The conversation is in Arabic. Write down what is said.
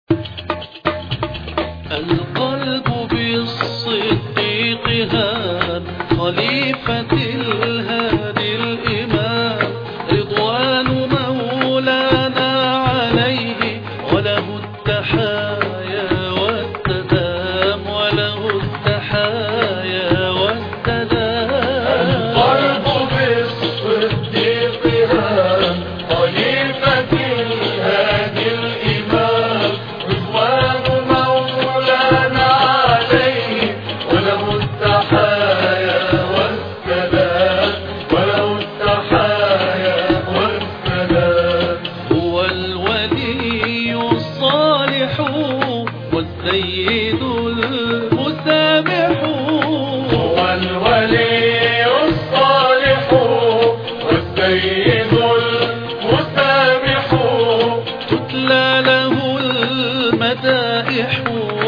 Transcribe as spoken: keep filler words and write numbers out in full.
القلب بالصديق هاد خليفة الهادي الإمام رضوان مولانا عليه وله التحايا والسلام وله التحايا والسلام. القلب بالصديق هاد خليفة الهادي الإمام رضوان مولانا عليه وله التحايا والسلام وله التحايا والسلام. هو الولي الصالح والسيد المسامح. هو الولي الصالح والسيد المسامح. تتلى له المدائح